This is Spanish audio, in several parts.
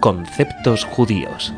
Conceptos judíos.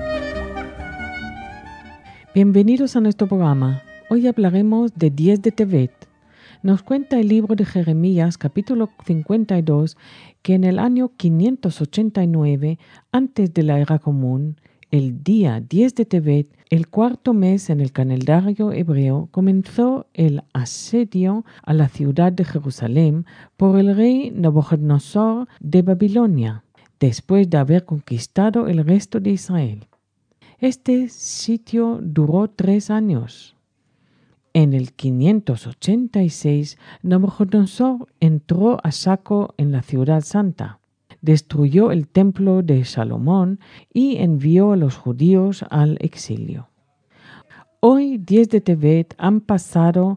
Bienvenidos a nuestro programa. Hoy hablaremos de 10 de Tevet. Nos cuenta el libro de Jeremías, capítulo 52, que en el año 589, antes de la era común, el día 10 de Tevet, el cuarto mes en el calendario hebreo, comenzó el asedio a la ciudad de Jerusalén por el rey Nabucodonosor de Babilonia, después de haber conquistado el resto de Israel. Este sitio duró 3 años. En el 586, Nabucodonosor entró a saco en la ciudad santa, destruyó el templo de Salomón y envió a los judíos al exilio. Hoy, 10 de Tevet, han pasado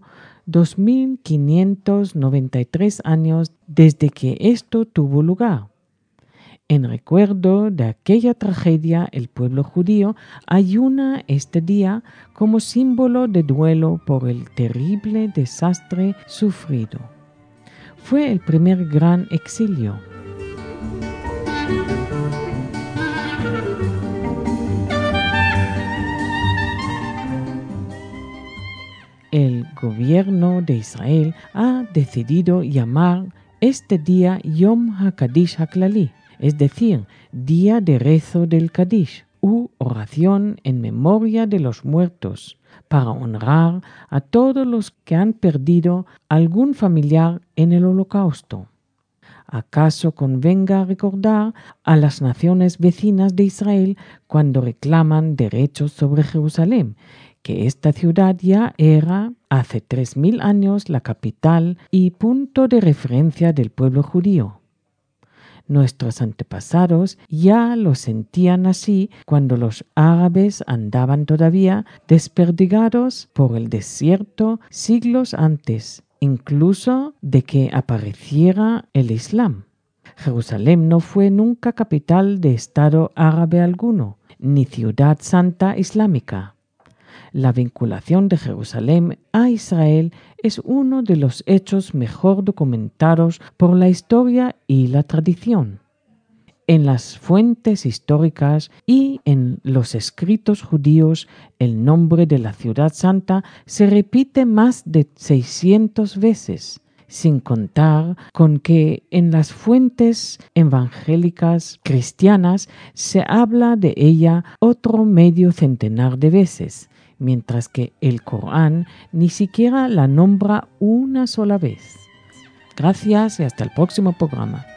2593 años desde que esto tuvo lugar. En recuerdo de aquella tragedia, el pueblo judío ayuna este día como símbolo de duelo por el terrible desastre sufrido. Fue el primer gran exilio. El gobierno de Israel ha decidido llamar este día Yom HaKadish HaKlali, es decir, día de rezo del Kadish, u oración en memoria de los muertos, para honrar a todos los que han perdido algún familiar en el Holocausto. ¿Acaso convenga recordar a las naciones vecinas de Israel cuando reclaman derechos sobre Jerusalén, que esta ciudad ya era hace 3000 años la capital y punto de referencia del pueblo judío? Nuestros antepasados ya lo sentían así cuando los árabes andaban todavía desperdigados por el desierto siglos antes, incluso de que apareciera el Islam. Jerusalén no fue nunca capital de estado árabe alguno, ni ciudad santa islámica. La vinculación de Jerusalén a Israel es uno de los hechos mejor documentados por la historia y la tradición. En las fuentes históricas y en los escritos judíos, el nombre de la ciudad santa se repite más de 600 veces, sin contar con que en las fuentes evangélicas cristianas se habla de ella otro medio centenar de veces, mientras que el Corán ni siquiera la nombra una sola vez. Gracias y hasta el próximo programa.